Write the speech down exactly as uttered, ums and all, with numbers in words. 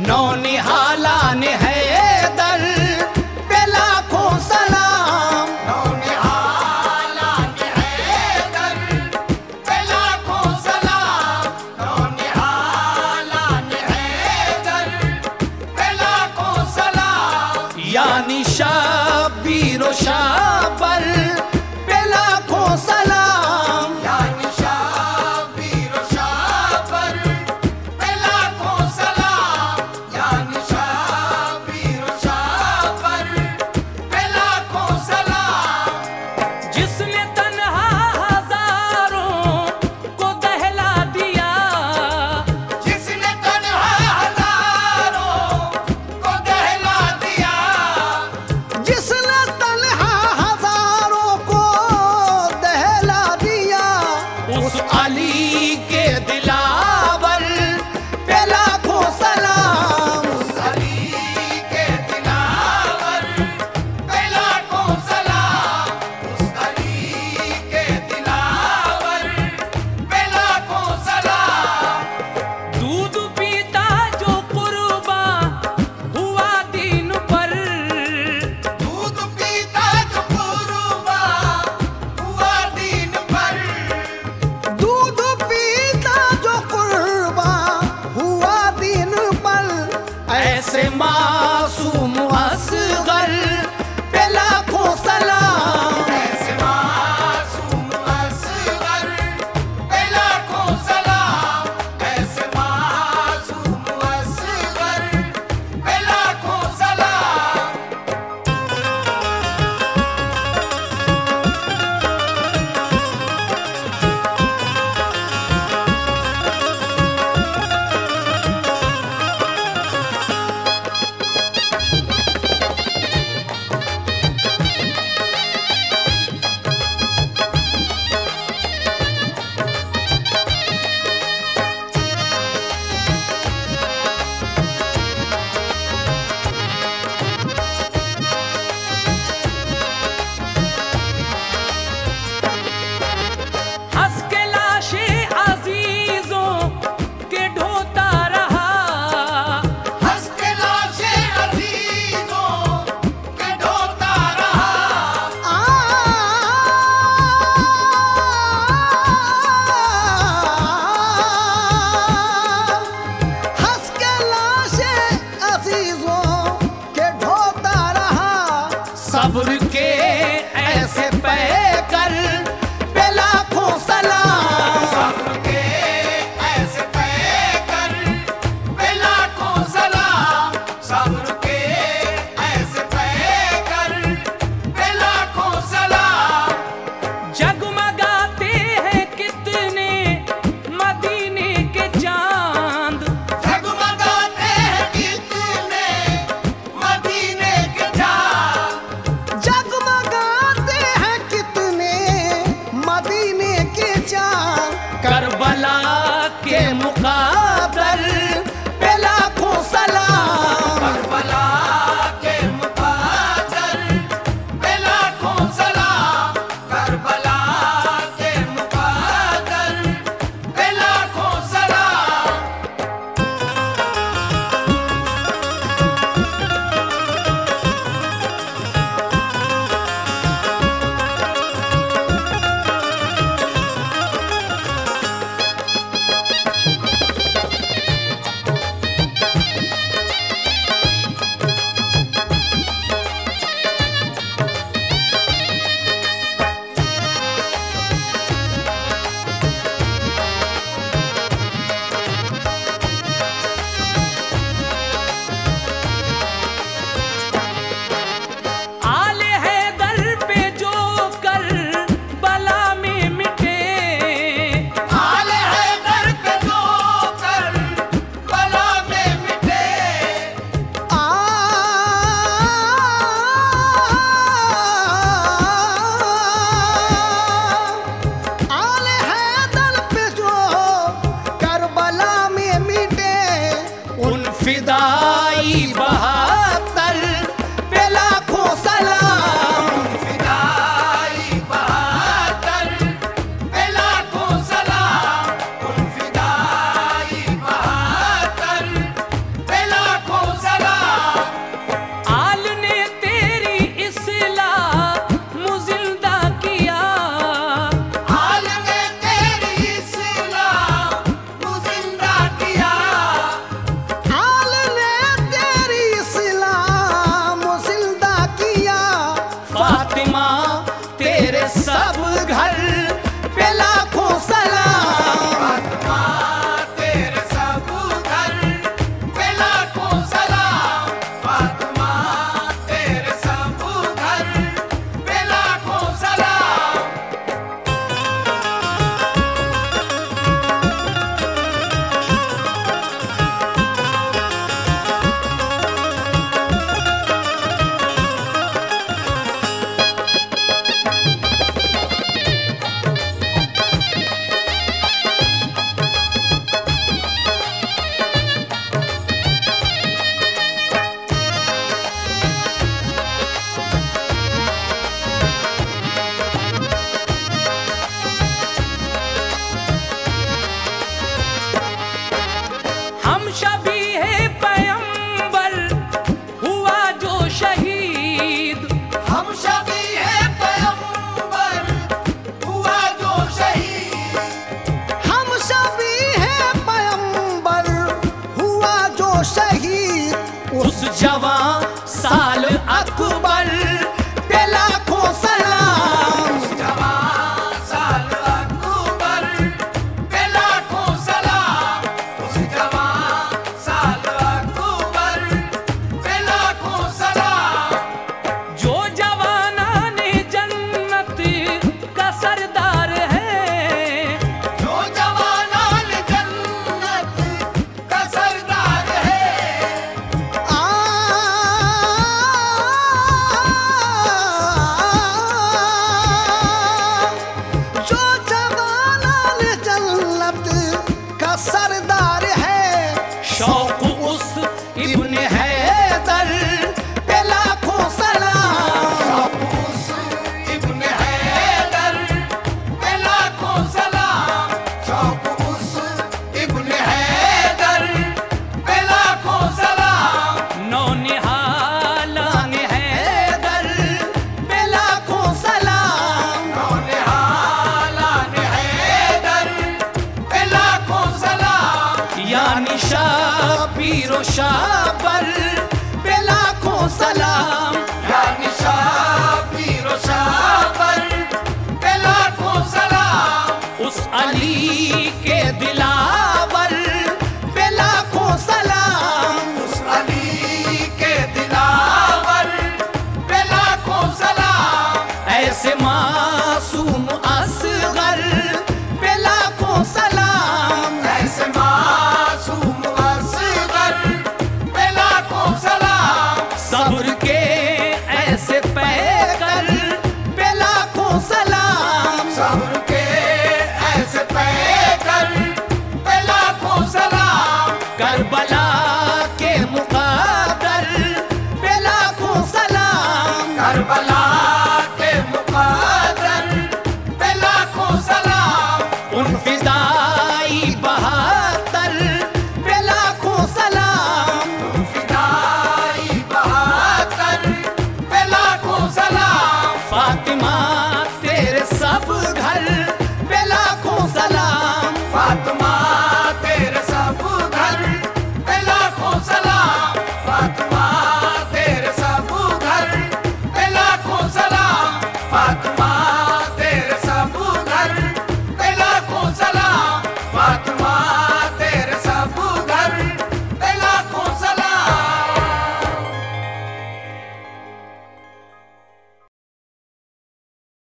नौनिहाला ने हैदर पे लाखों सलाम। नौनिहाला ने हैदर पे लाखों सलाम। नौनिहाला ने हैदर पे लाखों सलाम। यानी शाबीर व शाबर पे लाखों सलाम। यानी शाबीर व शाबर पे लाखों सलाम। यानी शाबीर व शाबर पे लाखों सलाम। जिसने तन्हा हजारों को दहला दिया, जिसने तन्हा हजारों को दहला दिया। जिसने तन्हा हजारों को दहला दिया, उस अली के दिलावर पे लाखों सलाम। अली के दिलावर पे लाखों सलाम। उस अली के दिलावर पे लाखों सलाम। दूध पीता जो कुर्बान हुआ दीन पर, दूध पीता जो कुर्बान हुआ दीन पर। दूध पीता जो कुर्बान हुआ दिन पर, ऐसे मासूम असगर पे लाखों सलाम। ऐसे मासूम असगर पे लाखों सलाम। ऐसे मासूम असगर पे लाखों सलाम। हंस के लाशे अजीजों के ढोता रहा, हंस के लाशे अजीजों के ढोता रहा। आ, हंस के लाशे अजीजों के ढोता रहा। सब्र के ऐसे पैकर पे लाखों सलाम। सब्र के ऐसे पैकर पे लाखों सलाम। सब्र के ऐसे पैकर पे लाखों सलाम। जगमगाते हैं कितने मदीने के चांद, जगमगाते हैं कितने मदीने के चाँद। जगमगाते हैं कितने मदीने के चाँद। करबला के मुकाबल पे लाखों सलाम। करबला के मुकादर पे लाखों सलाम। करबला के मुकादर पे लाखों सलाम। पीरो शाबर पे लाखों सलाम। या निशा पीरो शाबर पे लाखों सलाम। उस अली के दिलावर पे लाखों सलाम। उस अली के दिलावर पे लाखों सलाम। ऐसे मासूम असगर पे लाखों सलाम। ऐसे मासूम असगर पे लाखों सलाम। सब्र के ऐसे पैकर पे लाखों सलाम। सब्र के ऐसे पैकर पे लाखों सलाम। करबला के मुक़द्दर पे लाखों सलाम। करबला के मुक़द्दर पे लाखों सलाम। उन फिदाई बहादुर पे लाखों सलाम। फिदाई बहादुर पे लाखों सलाम। फातिमा तेरे सब घर पे लाखों सलाम। फातिमा